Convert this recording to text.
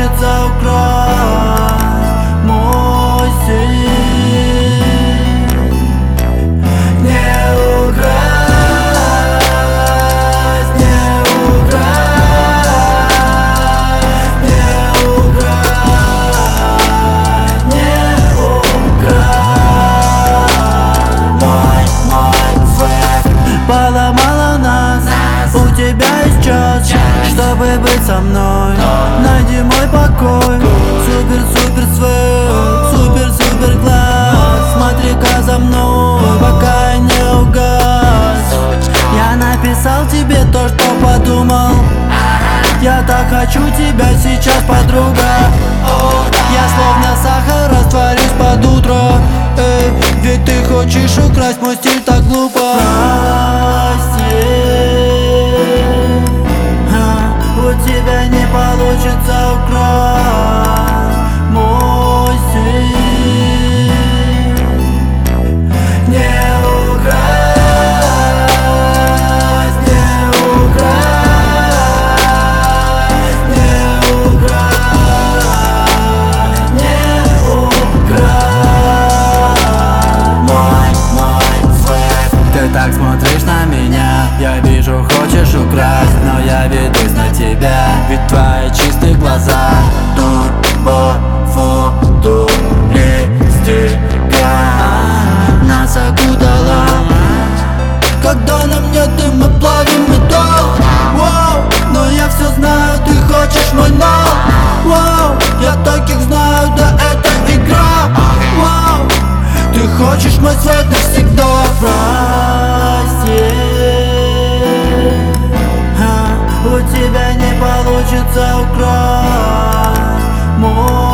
получится украсть мой стиль. Не украсть, не украсть, не украсть, не украсть мой свет. Поломала нас, у тебя есть час, чтобы быть со мной. Найди мой покой, супер-супер свет, супер-супер глаз. Смотри-ка за мной, пока я не угас. Я написал тебе то, что подумал. Я так хочу тебя сейчас, подруга. Я словно сахар растворюсь под утро. Ведь ты хочешь украсть мой стиль так глупо. У тебя не получится украсть мой стиль. Не украсть, не украсть, не украсть, не украсть мой свет. Ты так смотришь на меня, я вижу, хочешь украсть, но я ведусь на тебя. Ведь твои чистые глаза футуристика нас окутала. Когда на мне ты, мы плавим металл. Вау, но я все знаю, ты хочешь мой нал. Вау, я таких знаю, да это игра. Вау, ты хочешь мой свет навсегда. Прости, у тебя не получится украсть мой